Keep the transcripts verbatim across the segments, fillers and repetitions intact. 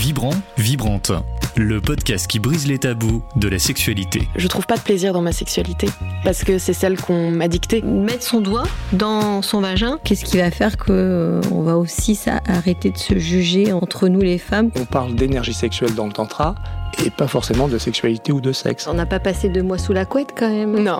Vibrant, Vibrante, le podcast qui brise les tabous de la sexualité. Je trouve pas de plaisir dans ma sexualité, parce que c'est celle qu'on m'a dictée. Mettre son doigt dans son vagin, qu'est-ce qui va faire qu'on euh, va aussi ça, arrêter de se juger entre nous les femmes? On parle d'énergie sexuelle dans le tantra, et pas forcément de sexualité ou de sexe. On n'a pas passé deux mois sous la couette quand même. Non.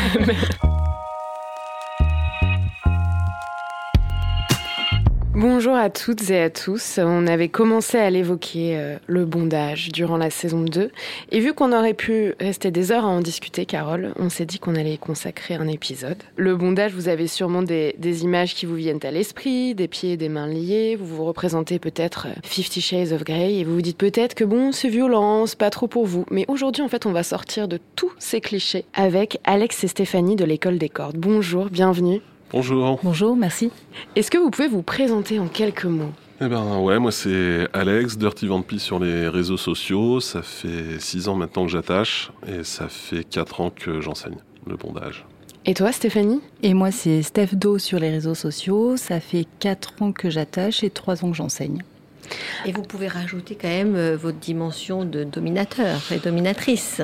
Bonjour à toutes et à tous. On avait commencé à l'évoquer, euh, le bondage, durant la saison deux. Et vu qu'on aurait pu rester des heures à en discuter, Carole, on s'est dit qu'on allait y consacrer un épisode. Le bondage, vous avez sûrement des, des images qui vous viennent à l'esprit, des pieds et des mains liés. Vous vous représentez peut-être Fifty Shades of Grey et vous vous dites peut-être que bon, c'est violent, c'est pas trop pour vous. Mais aujourd'hui, en fait, on va sortir de tous ces clichés avec Alex et Stéphanie de l'École des Cordes. Bonjour, bienvenue. Bonjour. Bonjour, merci. Est-ce que vous pouvez vous présenter en quelques mots ? Eh ben ouais, moi c'est Alex, Dirty Vampy sur les réseaux sociaux. Ça fait six ans maintenant que j'attache et ça fait quatre ans que j'enseigne le bondage. Et toi, Stéphanie ? Et moi, c'est Steph Do sur les réseaux sociaux. Ça fait quatre ans que j'attache et trois ans que j'enseigne. Et vous pouvez rajouter quand même euh, votre dimension de dominateur et dominatrice.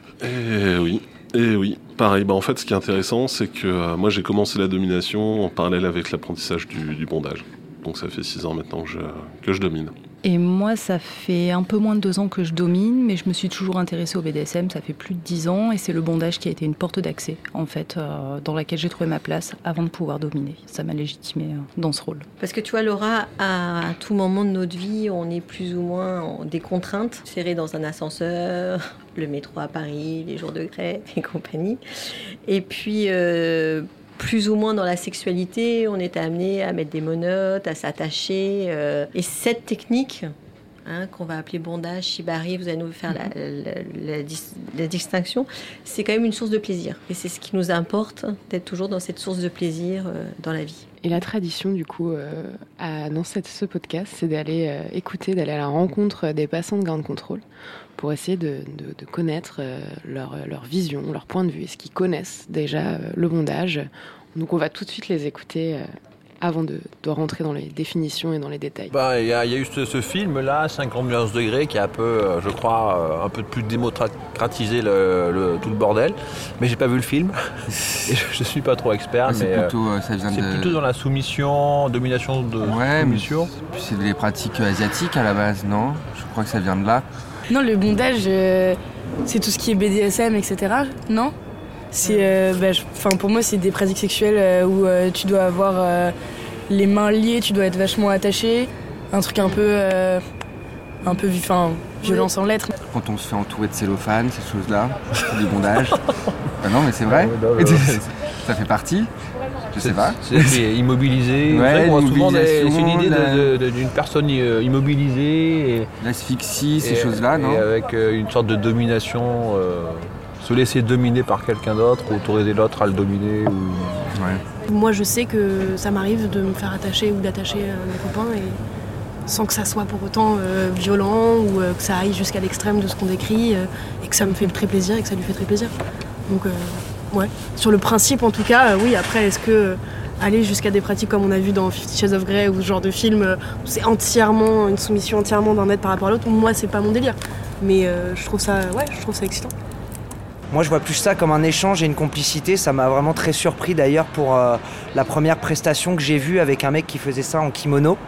Eh oui. Et oui, pareil. Bah en fait, ce qui est intéressant, c'est que euh, moi, j'ai commencé la domination en parallèle avec l'apprentissage du, du bondage. Donc ça fait six ans maintenant que je, que je domine. Et moi, ça fait un peu moins de deux ans que je domine, mais je me suis toujours intéressée au B D S M, ça fait plus de dix ans, et c'est le bondage qui a été une porte d'accès, en fait, euh, dans laquelle j'ai trouvé ma place avant de pouvoir dominer. Ça m'a légitimée euh, dans ce rôle. Parce que tu vois, Laura, à tout moment de notre vie, on est plus ou moins en des contraintes, serrés dans un ascenseur, le métro à Paris, les jours de grève et compagnie. Et puis... Euh, plus ou moins dans la sexualité, on est amené à mettre des monotes, à s'attacher. Euh, et cette technique, hein, qu'on va appeler bondage, shibari, vous allez nous faire la, la, la, la distinction, c'est quand même une source de plaisir. Et c'est ce qui nous importe, d'être toujours dans cette source de plaisir euh, dans la vie. Et la tradition, du coup, euh, à, dans cette, ce podcast, c'est d'aller euh, écouter, d'aller à la rencontre des passants de Ground Control pour essayer de, de, de connaître euh, leur, leur vision, leur point de vue, est-ce qu'ils connaissent déjà euh, le bondage. Donc on va tout de suite les écouter euh, avant de, de rentrer dans les définitions et dans les détails. Ben, y, y a eu ce, ce film-là, cinquante degrés, qui a un peu, euh, je crois, euh, un peu plus démocratisé le, le, tout le bordel. Mais j'ai pas vu le film, et je, je suis pas trop expert. Ouais, c'est mais plutôt, euh, ça vient c'est de... plutôt dans la soumission, domination de ouais, soumission. Mais c'est des pratiques asiatiques à la base, non ? Je crois que ça vient de là. Non, le bondage, euh, c'est tout ce qui est B D S M, et cetera. Non ? C'est, euh, bah, je, pour moi, c'est des pratiques sexuelles euh, où euh, tu dois avoir euh, les mains liées, tu dois être vachement attaché. Un truc un peu, euh, un peu enfin, violent sans lettres. Quand on se fait entourer de cellophane, ces choses-là, c'est du bondage. Bah non, mais c'est vrai. Ça fait partie. Je sais pas. C'est, c'est immobilisé. Ouais, on voit souvent des, c'est une idée la... de, de, d'une personne immobilisée. Et, l'asphyxie, ces et, choses-là, et non ? avec une sorte de domination, euh, se laisser dominer par quelqu'un d'autre, ou autoriser l'autre à le dominer. Ou... Ouais. Moi, je sais que ça m'arrive de me faire attacher ou d'attacher mes copains, et sans que ça soit pour autant euh, violent ou euh, que ça aille jusqu'à l'extrême de ce qu'on décrit, euh, et que ça me fait très plaisir et que ça lui fait très plaisir. Donc, euh, ouais. Sur le principe, en tout cas, euh, oui. Après, est-ce que euh, aller jusqu'à des pratiques comme on a vu dans Fifty Shades of Grey ou ce genre de film, euh, où c'est entièrement une soumission entièrement d'un être par rapport à l'autre, moi, c'est pas mon délire. Mais euh, je trouve ça, ouais, je trouve ça excitant. Moi, je vois plus ça comme un échange et une complicité. Ça m'a vraiment très surpris d'ailleurs pour euh, la première prestation que j'ai vue avec un mec qui faisait ça en kimono,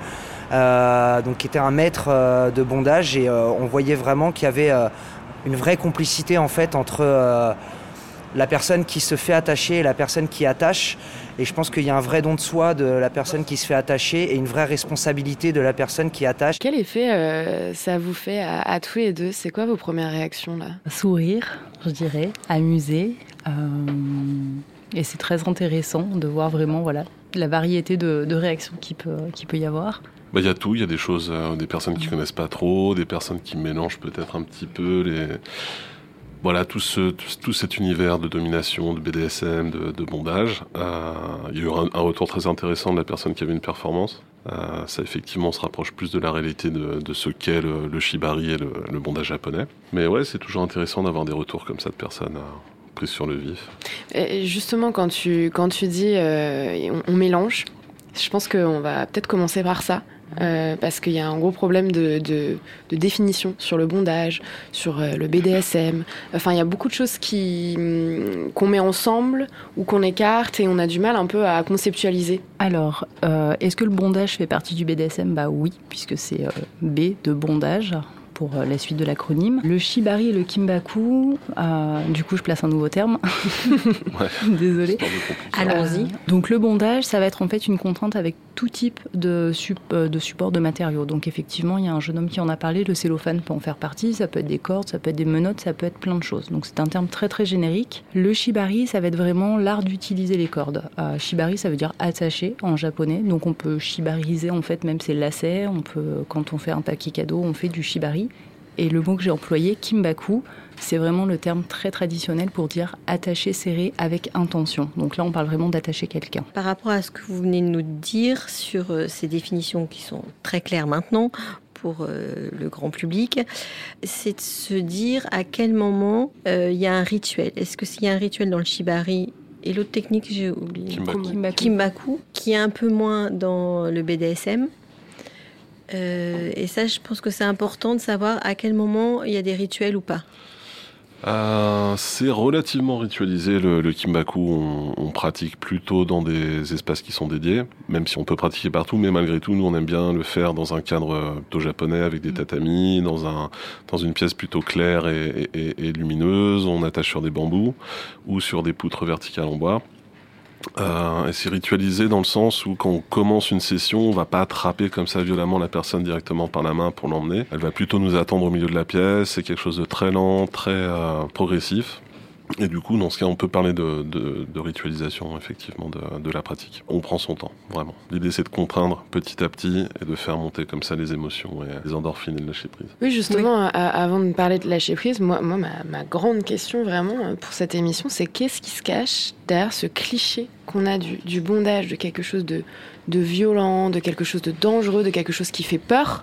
euh, donc qui était un maître euh, de bondage, et euh, on voyait vraiment qu'il y avait euh, une vraie complicité en fait entre euh, la personne qui se fait attacher et la personne qui attache. Et je pense qu'il y a un vrai don de soi de la personne qui se fait attacher et une vraie responsabilité de la personne qui attache. Quel effet euh, ça vous fait à, à tous les deux ? C'est quoi vos premières réactions là ? Sourire, je dirais, amuser. Euh, et c'est très intéressant de voir vraiment voilà, la variété de, de réactions qu'il peut, qu'il peut y avoir. Bah, y a tout, il y a des choses, euh, des personnes qui connaissent pas trop, des personnes qui mélangent peut-être un petit peu les... Voilà, tout, ce, tout, tout cet univers de domination, de B D S M, de, de bondage. Euh, il y a eu un, un retour très intéressant de la personne qui avait une performance. Euh, ça, effectivement, se rapproche plus de la réalité de, de ce qu'est le, le shibari et le, le bondage japonais. Mais ouais, c'est toujours intéressant d'avoir des retours comme ça de personnes euh, prises sur le vif. Et justement, quand tu, quand tu dis euh, on, on mélange, je pense qu'on va peut-être commencer par ça. euh, parce qu'il y a un gros problème de, de, de définition sur le bondage, sur euh, le B D S M. Enfin, il y a beaucoup de choses qui, hum, qu'on met ensemble ou qu'on écarte et on a du mal un peu à conceptualiser. Alors, euh, est-ce que le bondage fait partie du B D S M ? Bah oui, puisque c'est euh, B de bondage, pour euh, la suite de l'acronyme. Le shibari et le kimbaku, euh, du coup je place un nouveau terme. Ouais. Désolée. Allons-y. Euh, donc le bondage, ça va être en fait une contrainte avec tout type de, sup- euh, de support de matériaux. Donc effectivement, il y a un jeune homme qui en a parlé, le cellophane peut en faire partie, ça peut être des cordes, ça peut être des menottes, ça peut être plein de choses. Donc c'est un terme très très générique. Le shibari, ça va être vraiment l'art d'utiliser les cordes. Euh, shibari, ça veut dire attacher en japonais. Donc on peut shibariser en fait même ses lacets. On peut, quand on fait un paquet cadeau, on fait du shibari. Et le mot que j'ai employé, kimbaku, c'est vraiment le terme très traditionnel pour dire attacher, serrer avec intention. Donc là, on parle vraiment d'attacher quelqu'un. Par rapport à ce que vous venez de nous dire sur euh, ces définitions qui sont très claires maintenant pour euh, le grand public, c'est de se dire à quel moment euh, il y a un rituel. Est-ce que s'il y a un rituel dans le shibari et l'autre technique, j'ai oublié, Kimbaku. Kimbaku, Kimbaku, qui est un peu moins dans le B D S M. Euh, et ça, je pense que c'est important de savoir à quel moment il y a des rituels ou pas. Euh, c'est relativement ritualisé, le, le kimbaku. On, on pratique plutôt dans des espaces qui sont dédiés, même si on peut pratiquer partout, mais malgré tout, nous, on aime bien le faire dans un cadre plutôt japonais, avec des tatamis, dans, un, dans une pièce plutôt claire et, et, et lumineuse. On attache sur des bambous ou sur des poutres verticales en bois. Euh, et c'est ritualisé dans le sens où quand on commence une session, on va pas attraper comme ça violemment la personne directement par la main pour l'emmener. Elle va plutôt nous attendre au milieu de la pièce. C'est quelque chose de très lent, très euh, progressif. Et du coup, dans ce cas, on peut parler de, de, de ritualisation, effectivement, de, de la pratique. On prend son temps, vraiment. L'idée, c'est de contraindre petit à petit et de faire monter comme ça les émotions et les endorphines et le lâcher-prise. Oui, justement, oui. À, avant de parler de lâcher-prise, moi, moi ma, ma grande question, vraiment, pour cette émission, c'est qu'est-ce qui se cache derrière ce cliché qu'on a du, du bondage, de quelque chose de, de violent, de quelque chose de dangereux, de quelque chose qui fait peur.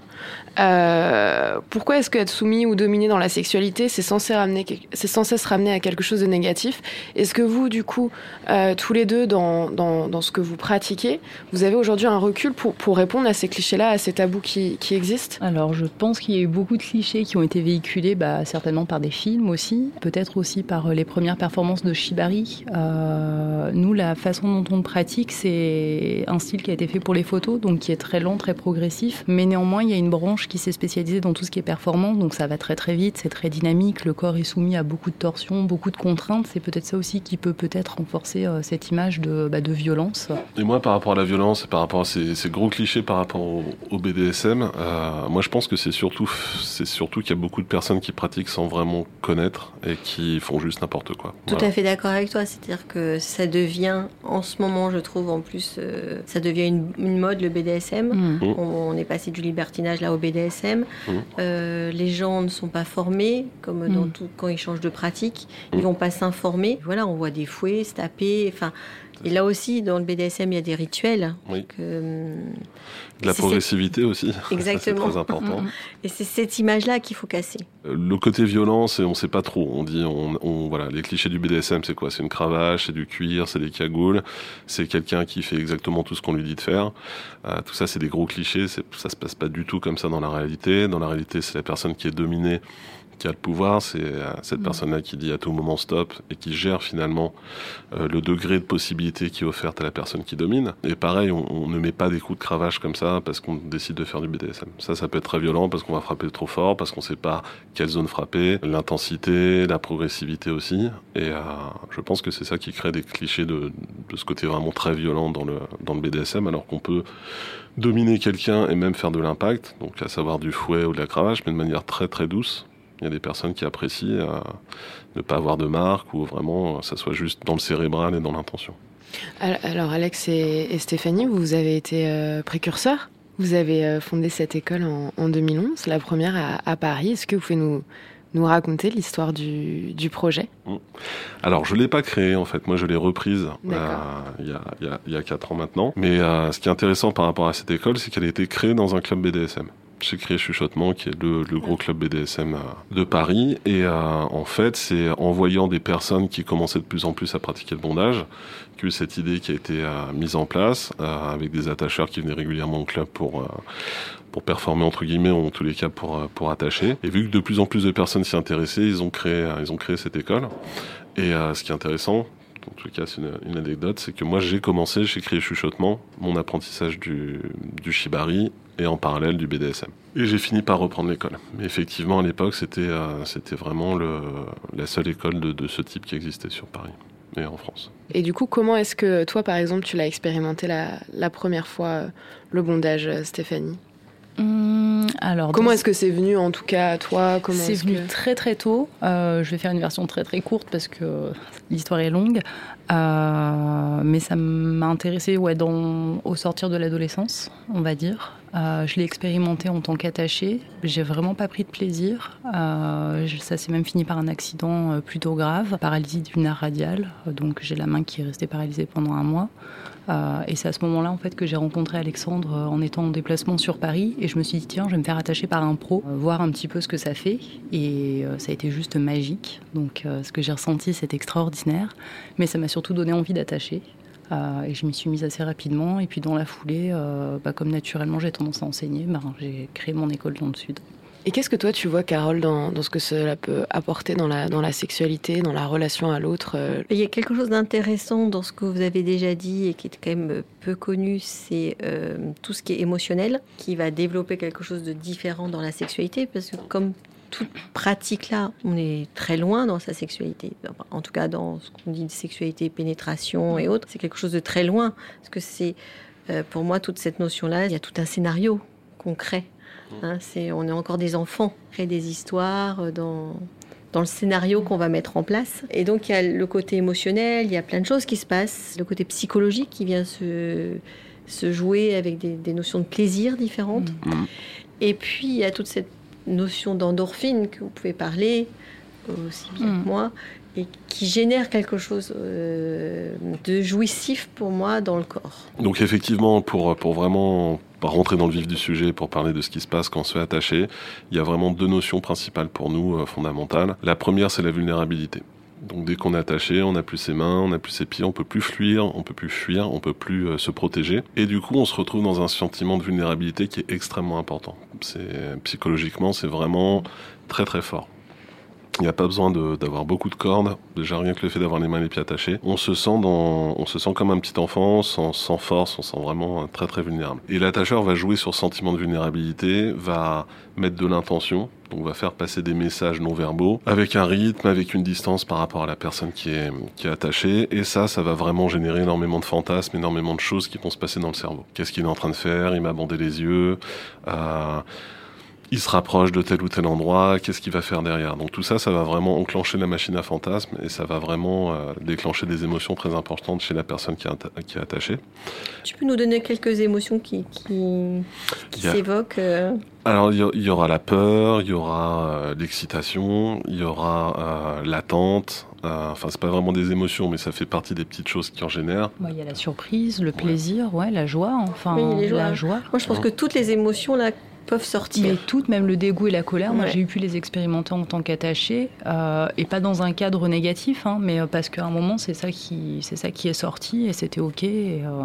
Euh, pourquoi est-ce qu'être soumis ou dominé dans la sexualité, c'est censé ramener, c'est censé se ramener à quelque chose de négatif ? Est-ce que vous, du coup, euh, tous les deux, dans, dans, dans ce que vous pratiquez, vous avez aujourd'hui un recul pour, pour répondre à ces clichés-là, à ces tabous qui, qui existent ? Alors, je pense qu'il y a eu beaucoup de clichés qui ont été véhiculés, bah, certainement par des films aussi, peut-être aussi par les premières performances de shibari. Euh, nous, la façon dont on le pratique, c'est un style qui a été fait pour les photos, donc qui est très lent, très progressif, mais néanmoins, il y a une branche qui s'est spécialisée dans tout ce qui est performance, donc ça va très très vite, c'est très dynamique, le corps est soumis à beaucoup de torsions, beaucoup de contraintes, c'est peut-être ça aussi qui peut peut-être renforcer euh, cette image de, bah, de violence. Et moi, par rapport à la violence et par rapport à ces, ces gros clichés par rapport au, au B D S M, euh, moi je pense que c'est surtout, c'est surtout qu'il y a beaucoup de personnes qui pratiquent sans vraiment connaître et qui font juste n'importe quoi. Tout voilà. à fait d'accord avec toi, c'est-à-dire que ça devient, en ce moment je trouve en plus, euh, ça devient une, une mode le B D S M, mmh. on, on est passé du libertinage là au B D S M, mmh. euh, les gens ne sont pas formés, comme dans mmh. tout, quand ils changent de pratique, mmh. ils vont pas s'informer, voilà, on voit des fouets, se taper, enfin... Et là aussi, dans le B D S M, il y a des rituels. Oui. Donc, euh, de la progressivité cette... aussi. Exactement. Ça, c'est très important. Et c'est cette image-là qu'il faut casser. Le côté violence, on ne sait pas trop. On dit, on, on, voilà, les clichés du B D S M, c'est quoi ? C'est une cravache, c'est du cuir, c'est des cagoules, c'est quelqu'un qui fait exactement tout ce qu'on lui dit de faire. Euh, tout ça, c'est des gros clichés. C'est, ça se passe pas du tout comme ça dans la réalité. Dans la réalité, c'est la personne qui est dominée qui a le pouvoir, c'est euh, cette mmh. personne-là qui dit à tout moment stop et qui gère finalement euh, le degré de possibilité qui est offerte à la personne qui domine. Et pareil, on, on ne met pas des coups de cravache comme ça parce qu'on décide de faire du B D S M. Ça, ça peut être très violent parce qu'on va frapper trop fort, parce qu'on ne sait pas quelle zone frapper, l'intensité, la progressivité aussi. Et euh, je pense que c'est ça qui crée des clichés de, de ce côté vraiment très violent dans le, dans le B D S M, alors qu'on peut dominer quelqu'un et même faire de l'impact, donc à savoir du fouet ou de la cravache, mais de manière très très douce. Il y a des personnes qui apprécient euh, ne pas avoir de marque ou vraiment ça soit juste dans le cérébral et dans l'intention. Alors Alex et, et Stéphanie, vous avez été euh, précurseurs. Vous avez euh, fondé cette école en, en deux mille onze, la première à, à Paris. Est-ce que vous pouvez nous, nous raconter l'histoire du, du projet ? Alors je ne l'ai pas créée en fait, moi je l'ai reprise euh, il, y a, il, y a, il y a quatre ans maintenant. Mais euh, ce qui est intéressant par rapport à cette école, c'est qu'elle a été créée dans un club B D S M. chez Cris et Chuchotements, qui est le, le gros club B D S M de Paris. Et euh, en fait, c'est en voyant des personnes qui commençaient de plus en plus à pratiquer le bondage que cette idée qui a été euh, mise en place, euh, avec des attacheurs qui venaient régulièrement au club pour... Euh, pour performer entre guillemets, ou en tous les cas pour, pour attacher. Et vu que de plus en plus de personnes s'y intéressaient, ils ont créé, ils ont créé cette école. Et euh, ce qui est intéressant, en tout cas c'est une, une anecdote, c'est que moi j'ai commencé chez Cris et Chuchotements mon apprentissage du, du shibari et en parallèle du B D S M. Et j'ai fini par reprendre l'école. Mais effectivement à l'époque c'était, euh, c'était vraiment le, la seule école de, de ce type qui existait sur Paris et en France. Et du coup, comment est-ce que toi par exemple tu l'as expérimenté la, la première fois, le bondage, Stéphanie ? Hum, alors, comment dans... est-ce que c'est venu en tout cas à toi? Comment C'est est-ce venu que... très très tôt. Euh, je vais faire une version très très courte parce que l'histoire est longue. Euh, mais ça m'a intéressée ouais, dans... au sortir de l'adolescence, on va dire. Euh, je l'ai expérimenté en tant qu'attachée. J'ai vraiment pas pris de plaisir. Euh, ça s'est même fini par un accident plutôt grave, paralysie du nerf radial. Donc j'ai la main qui est restée paralysée pendant un mois. Euh, et c'est à ce moment-là en fait que j'ai rencontré Alexandre euh, en étant en déplacement sur Paris et je me suis dit tiens je vais me faire attacher par un pro, euh, voir un petit peu ce que ça fait et euh, ça a été juste magique. Donc euh, ce que j'ai ressenti c'est extraordinaire, mais ça m'a surtout donné envie d'attacher. Euh, et je m'y suis mise assez rapidement et puis dans la foulée, euh, bah, comme naturellement j'ai tendance à enseigner, bah, j'ai créé mon école dans le sud. Et qu'est-ce que toi tu vois, Carole, dans, dans ce que cela peut apporter dans la, dans la sexualité, dans la relation à l'autre euh... Il y a quelque chose d'intéressant dans ce que vous avez déjà dit et qui est quand même peu connu, c'est euh, tout ce qui est émotionnel, qui va développer quelque chose de différent dans la sexualité, parce que comme toute pratique là, on est très loin dans sa sexualité. Enfin, en tout cas, dans ce qu'on dit de sexualité, pénétration et autres, c'est quelque chose de très loin. Parce que c'est, euh, pour moi, toute cette notion-là, il y a tout un scénario qu'on crée. Hein, c'est, on est encore des enfants, on crée des histoires dans, dans le scénario qu'on va mettre en place. Et donc, il y a le côté émotionnel, il y a plein de choses qui se passent. Le côté psychologique qui vient se, se jouer avec des, des notions de plaisir différentes. Mmh. Et puis, il y a toute cette notion d'endorphine que vous pouvez parler aussi bien mmh. que moi, et qui génère quelque chose euh, de jouissif pour moi dans le corps. Donc effectivement, pour, pour vraiment rentrer dans le vif du sujet, pour parler de ce qui se passe quand on se fait attacher, il y a vraiment deux notions principales pour nous, euh, fondamentales. La première, c'est la vulnérabilité. Donc dès qu'on est attaché, on n'a plus ses mains, on n'a plus ses pieds, on peut plus fuir, on peut plus fuir, on peut plus euh, se protéger. Et du coup, on se retrouve dans un sentiment de vulnérabilité qui est extrêmement important. C'est, psychologiquement, c'est vraiment très très fort. Il n'y a pas besoin de, d'avoir beaucoup de cordes. Déjà, rien que le fait d'avoir les mains et les pieds attachés. On se sent dans, on se sent comme un petit enfant, sans, sans force, on se sent vraiment très très vulnérable. Et l'attacheur va jouer sur ce sentiment de vulnérabilité, va mettre de l'intention, donc va faire passer des messages non verbaux, avec un rythme, avec une distance par rapport à la personne qui est, qui est attachée. Et ça, ça va vraiment générer énormément de fantasmes, énormément de choses qui vont se passer dans le cerveau. Qu'est-ce qu'il est en train de faire? Il m'a bandé les yeux. Euh, Il se rapproche de tel ou tel endroit, qu'est-ce qu'il va faire derrière? Donc tout ça, ça va vraiment enclencher la machine à fantasmes et ça va vraiment euh, déclencher des émotions très importantes chez la personne qui est, atta- qui est attachée. Tu peux nous donner quelques émotions qui, qui, qui a... s'évoquent euh... Alors il y, y aura la peur, il y aura euh, l'excitation, il y aura euh, l'attente. Euh, enfin, c'est pas vraiment des émotions, mais ça fait partie des petites choses qui en génèrent. Il bah, y a la surprise, le plaisir, ouais, la joie, enfin oui, les la joies. joie. Moi, je pense mmh. que toutes les émotions là peuvent sortir. Mais toutes, même le dégoût et la colère, ouais. moi j'ai eu pu les expérimenter en tant qu'attachée, euh, et pas dans un cadre négatif, hein, mais parce qu'à un moment c'est ça qui, c'est ça qui est sorti et c'était ok, et, euh,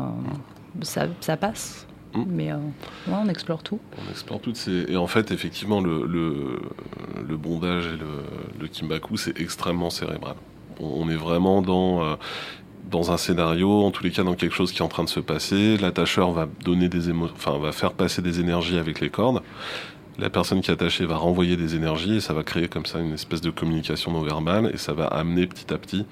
ça, ça passe. Mmh. Mais euh, ouais, on explore tout. On explore tout. C'est... Et en fait, effectivement, le, le, le bondage et le, le kimbaku, c'est extrêmement cérébral. On, on est vraiment dans... Euh, dans un scénario, en tous les cas dans quelque chose qui est en train de se passer. L'attacheur va donner des émo... enfin, va faire passer des énergies avec les cordes. La personne qui est attachée va renvoyer des énergies et ça va créer comme ça une espèce de communication non verbale et ça va amener petit à petit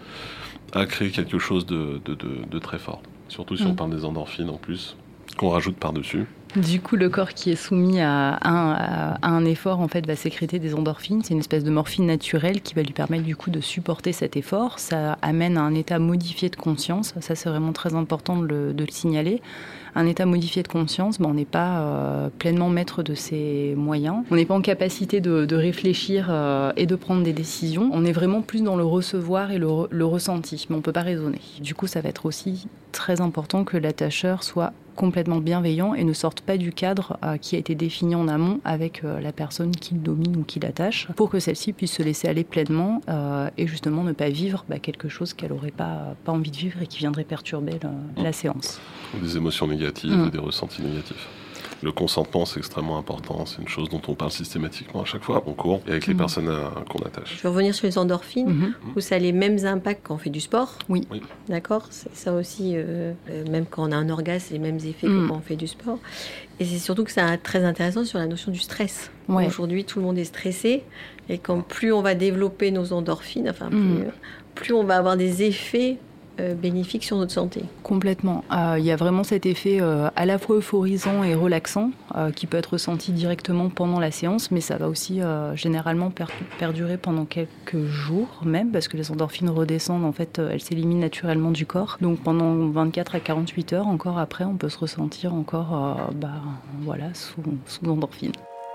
à créer quelque chose de, de, de, de très fort. Surtout si mmh. on parle des endorphines en plus, qu'on rajoute par-dessus. Du coup, le corps qui est soumis à un, à un effort, en fait, va sécréter des endorphines. C'est une espèce de morphine naturelle qui va lui permettre, du coup, de supporter cet effort. Ça amène à un état modifié de conscience. Ça, c'est vraiment très important de le, de le signaler. Un état modifié de conscience, ben, on n'est pas euh, pleinement maître de ses moyens. On n'est pas en capacité de, de réfléchir euh, et de prendre des décisions. On est vraiment plus dans le recevoir et le, re, le ressenti, mais on ne peut pas raisonner. Du coup, ça va être aussi très important que l'attacheur soit complètement bienveillants et ne sortent pas du cadre euh, qui a été défini en amont avec euh, la personne qui le domine ou qui l'attache, pour que celle-ci puisse se laisser aller pleinement euh, et justement ne pas vivre bah, quelque chose qu'elle n'aurait pas, pas envie de vivre et qui viendrait perturber le, la séance. Des émotions négatives, mmh. des ressentis négatifs. Le consentement, c'est extrêmement important. C'est une chose dont on parle systématiquement à chaque fois en cours et avec les mmh. personnes à, qu'on attache. Je vais revenir sur les endorphines, mmh. où ça a les mêmes impacts quand on fait du sport. Oui. oui. D'accord. C'est ça aussi, euh, euh, même quand on a un orgasme, c'est les mêmes effets mmh. que quand on fait du sport. Et c'est surtout que c'est très intéressant sur la notion du stress. Ouais. Aujourd'hui, tout le monde est stressé. Et quand plus on va développer nos endorphines, enfin, plus, mmh. plus on va avoir des effets Euh, bénéfique sur notre santé. Complètement. Il euh, y a vraiment cet effet euh, à la fois euphorisant et relaxant euh, qui peut être ressenti directement pendant la séance, mais ça va aussi euh, généralement per- perdurer pendant quelques jours même, parce que les endorphines redescendent, en fait, euh, elles s'éliminent naturellement du corps. Donc pendant vingt-quatre à quarante-huit heures, encore après, on peut se ressentir encore euh, bah, voilà, sous, sous endorphines.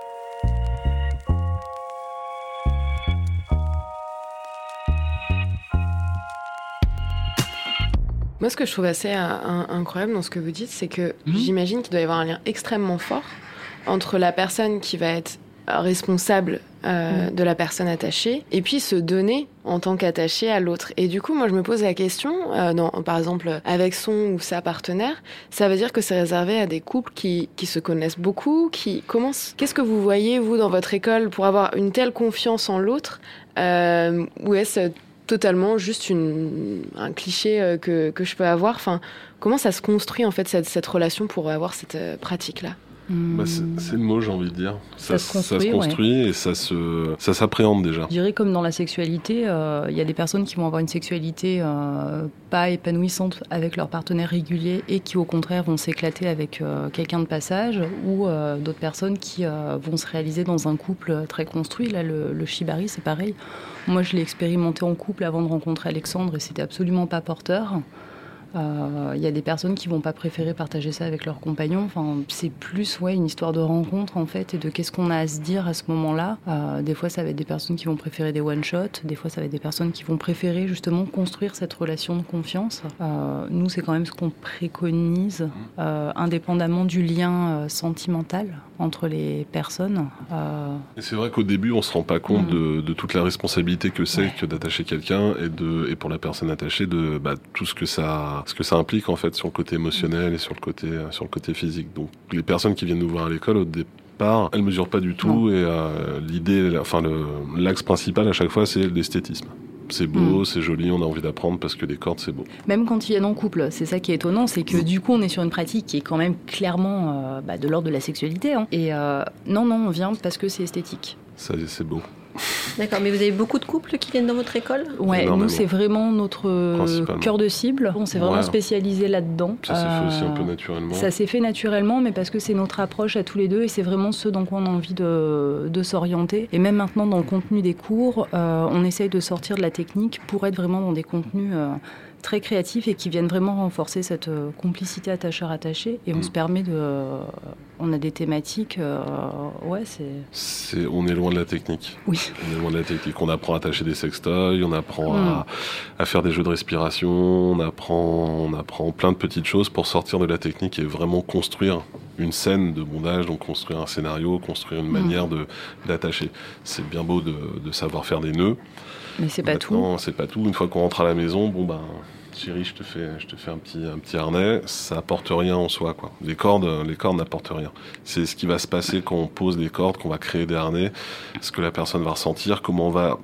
Moi, ce que je trouve assez euh, incroyable dans ce que vous dites, c'est que mmh. j'imagine qu'il doit y avoir un lien extrêmement fort entre la personne qui va être responsable euh, mmh. de la personne attachée et puis se donner en tant qu'attaché à l'autre. Et du coup, moi, je me pose la question, euh, dans, par exemple, avec son ou sa partenaire, ça veut dire que c'est réservé à des couples qui, qui se connaissent beaucoup, qui commencent... Qu'est-ce que vous voyez, vous, dans votre école, pour avoir une telle confiance en l'autre euh, ou est-ce totalement juste une, un cliché euh, que, que je peux avoir. Enfin, comment ça se construit en fait cette, cette relation pour avoir cette euh, pratique-là? Bah c'est, c'est le mot, j'ai envie de dire. Ça, ça se construit, ça se construit ouais. et ça, se, ça s'appréhende déjà. Je dirais comme dans la sexualité, il euh, y a des personnes qui vont avoir une sexualité euh, pas épanouissante avec leur partenaire régulier et qui au contraire vont s'éclater avec euh, quelqu'un de passage, ou euh, d'autres personnes qui euh, vont se réaliser dans un couple très construit. Là, le, le shibari, c'est pareil. Moi, je l'ai expérimenté en couple avant de rencontrer Alexandre et c'était absolument pas porteur. Il euh, y a des personnes qui vont pas préférer partager ça avec leurs compagnons. Enfin, c'est plus ouais, une histoire de rencontre en fait et de qu'est-ce qu'on a à se dire à ce moment-là. Euh, des fois, ça va être des personnes qui vont préférer des one-shots. Des fois, ça va être des personnes qui vont préférer justement construire cette relation de confiance. Euh, nous, c'est quand même ce qu'on préconise, euh, indépendamment du lien euh, sentimental entre les personnes. Euh... Et c'est vrai qu'au début, on se rend pas compte mmh. de, de toute la responsabilité que c'est ouais. que d'attacher quelqu'un et, de, et pour la personne attachée, de bah, tout ce que ça... ce que ça implique en fait sur le côté émotionnel et sur le côté sur le côté physique. Donc les personnes qui viennent nous voir à l'école au départ, elles mesurent pas du tout non. et euh, l'idée, enfin le, l'axe principal à chaque fois, c'est l'esthétisme. C'est beau, mmh. c'est joli, on a envie d'apprendre parce que les cordes, c'est beau. Même quand ils viennent en couple, c'est ça qui est étonnant, c'est que mmh. du coup, on est sur une pratique qui est quand même clairement euh, bah, de l'ordre de la sexualité. Hein. Et euh, non, non, on vient parce que c'est esthétique. Ça, c'est beau. D'accord, mais vous avez beaucoup de couples qui viennent dans votre école ? Ouais, nous c'est vraiment notre cœur de cible. On s'est vraiment ouais. spécialisé là-dedans. Ça s'est fait aussi un peu naturellement. Ça s'est fait naturellement, mais parce que c'est notre approche à tous les deux et c'est vraiment ce dans quoi on a envie de, de s'orienter. Et même maintenant dans le contenu des cours, euh, on essaye de sortir de la technique pour être vraiment dans des contenus euh, très créatifs et qui viennent vraiment renforcer cette euh, complicité attacheur-attaché. Et on mmh. se permet de... Euh, on a des thématiques... Euh, ouais, c'est... c'est... On est loin de la technique. Oui. On est loin de la technique. On apprend à attacher des sextoys, on apprend mmh. à, à faire des jeux de respiration, on apprend, on apprend plein de petites choses pour sortir de la technique et vraiment construire une scène de bondage, donc construire un scénario, construire une mmh. manière de, d'attacher. C'est bien beau de, de savoir faire des nœuds. Mais c'est pas Maintenant, tout. c'est pas tout. Une fois qu'on rentre à la maison, bon ben, chérie, je te fais, je te fais un petit, un petit harnais. Ça apporte rien en soi, quoi. Les cordes, les cordes n'apportent rien. C'est ce qui va se passer quand on pose des cordes, qu'on va créer des harnais, ce que la personne va ressentir, comment on va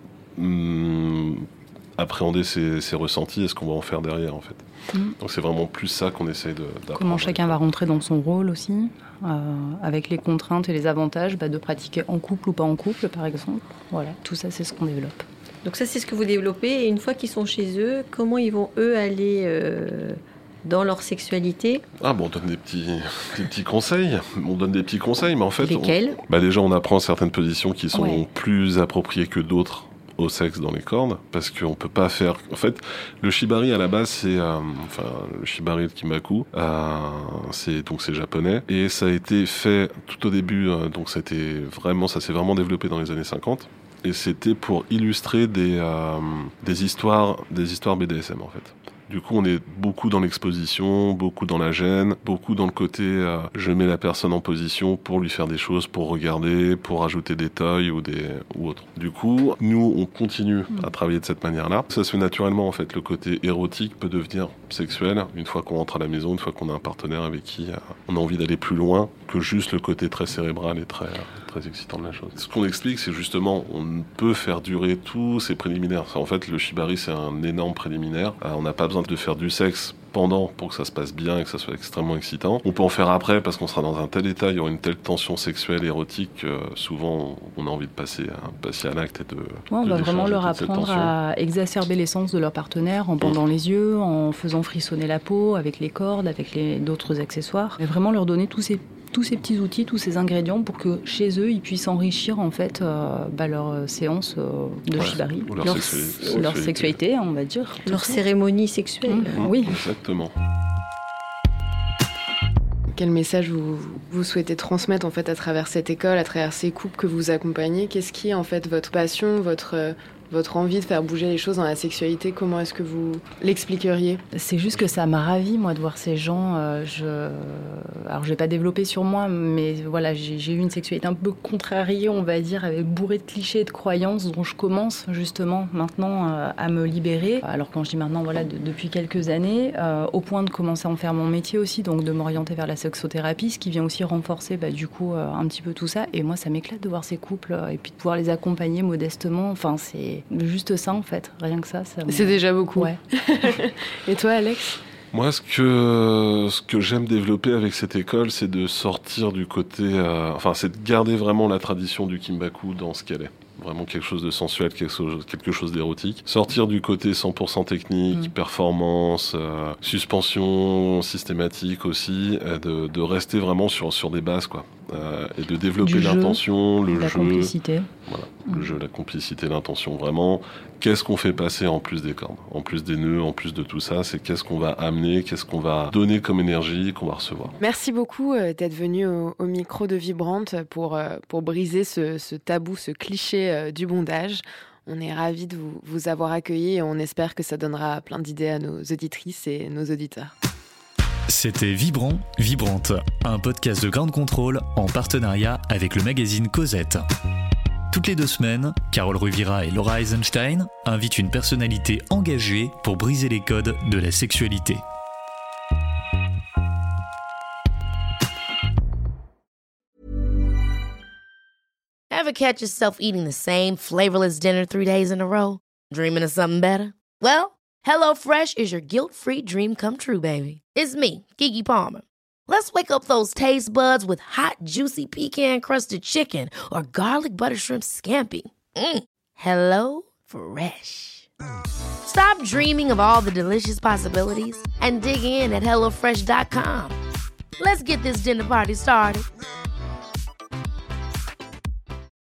hum, appréhender ses, ses ressentis et ce qu'on va en faire derrière, en fait. Mmh. Donc c'est vraiment plus ça qu'on essaye de, d'apprendre. Comment chacun va rentrer dans son rôle aussi, euh, avec les contraintes et les avantages bah, de pratiquer en couple ou pas en couple, par exemple. Voilà, tout ça, c'est ce qu'on développe. Donc ça, c'est ce que vous développez. Et une fois qu'ils sont chez eux, comment ils vont, eux, aller euh, dans leur sexualité ? Ah bon, on donne des petits, des petits conseils. On donne des petits conseils, mais en fait... Lesquels ? on, bah déjà, on apprend certaines positions qui sont ouais. plus appropriées que d'autres au sexe dans les cordes, parce qu'on peut pas faire... En fait, le shibari, à la base, c'est... Euh, enfin, le shibari de Kimaku, euh, c'est, donc c'est japonais, et ça a été fait tout au début, euh, donc c'était vraiment, ça s'est vraiment développé dans les années cinquante, et c'était pour illustrer des, euh, des histoires, des histoires B D S M, en fait. Du coup, on est beaucoup dans l'exposition, beaucoup dans la gêne, beaucoup dans le côté euh, je mets la personne en position pour lui faire des choses, pour regarder, pour ajouter des toys ou des ou autre. Du coup, nous, on continue à travailler de cette manière-là. Ça se fait naturellement, en fait. Le côté érotique peut devenir sexuel une fois qu'on rentre à la maison, une fois qu'on a un partenaire avec qui euh, on a envie d'aller plus loin que juste le côté très cérébral et très, très excitant de la chose. Ce qu'on explique, c'est justement, on peut faire durer tous ces préliminaires. En fait, le shibari, c'est un énorme préliminaire. Euh, on n'a pas besoin de faire du sexe pendant pour que ça se passe bien et que ça soit extrêmement excitant. On peut en faire après parce qu'on sera dans un tel état, il y aura une telle tension sexuelle, érotique, que souvent on a envie de passer à, passer à l'acte et de... Ouais, on de va vraiment leur toute cette apprendre tension. à exacerber l'essence de leur partenaire en bandant mmh. les yeux, en faisant frissonner la peau, avec les cordes, avec les, d'autres accessoires. Et vraiment leur donner tous ces tous ces petits outils, tous ces ingrédients pour que chez eux, ils puissent enrichir en fait euh, bah, leur séance euh, de ouais, shibari, leur, leur, sexualité. leur sexualité, on va dire. Leur cérémonie sexuelle. Mmh. Oui. Exactement. Quel message vous, vous souhaitez transmettre en fait à travers cette école, à travers ces couples que vous accompagnez? Qu'est-ce qui est en fait votre passion, votre... votre envie de faire bouger les choses dans la sexualité, comment est-ce que vous l'expliqueriez? C'est juste que ça m'a ravie, moi, de voir ces gens. Euh, je... Alors, je n'ai pas développé sur moi, mais voilà, j'ai, j'ai eu une sexualité un peu contrariée, on va dire, avec bourrée de clichés et de croyances dont je commence, justement, maintenant euh, à me libérer. Alors, quand je dis maintenant, voilà, de, depuis quelques années, euh, au point de commencer à en faire mon métier aussi, donc de m'orienter vers la sexothérapie, ce qui vient aussi renforcer, bah, du coup, euh, un petit peu tout ça. Et moi, ça m'éclate de voir ces couples euh, et puis de pouvoir les accompagner modestement. Enfin, c'est... juste ça en fait, rien que ça. ça c'est déjà beaucoup. Ouais. Et toi, Alex? Moi, ce que, ce que j'aime développer avec cette école, c'est de sortir du côté... Euh, enfin, c'est de garder vraiment la tradition du Kimbaku dans ce qu'elle est. Vraiment quelque chose de sensuel, quelque chose, quelque chose d'érotique. Sortir du côté cent pour cent technique, mmh. performance, euh, suspension systématique aussi, et de, de rester vraiment sur, sur des bases, quoi. Euh, et de développer du l'intention, jeu, le la jeu. Complicité. Voilà, mmh. le jeu, la complicité, l'intention, vraiment. Qu'est-ce qu'on fait passer en plus des cordes, en plus des nœuds, en plus de tout ça? C'est qu'est-ce qu'on va amener, qu'est-ce qu'on va donner comme énergie, qu'on va recevoir. Merci beaucoup euh, d'être venu au, au micro de Vibrante pour, euh, pour briser ce, ce tabou, ce cliché euh, du bondage. On est ravis de vous, vous avoir accueillis et on espère que ça donnera plein d'idées à nos auditrices et nos auditeurs. C'était Vibrant, Vibrante, un podcast de Ground Control en partenariat avec le magazine Cosette. Toutes les deux semaines, Carole Ruvira et Laura Eisenstein invitent une personnalité engagée pour briser les codes de la sexualité. Ever catch yourself eating the same flavorless dinner three days in a row? Dreaming of something better? Well, HelloFresh is your guilt-free dream come true, baby. It's me, Keke Palmer. Let's wake up those taste buds with hot, juicy pecan-crusted chicken or garlic butter shrimp scampi. Mm. Hello Fresh. Stop dreaming of all the delicious possibilities and dig in at hello fresh dot com. Let's get this dinner party started.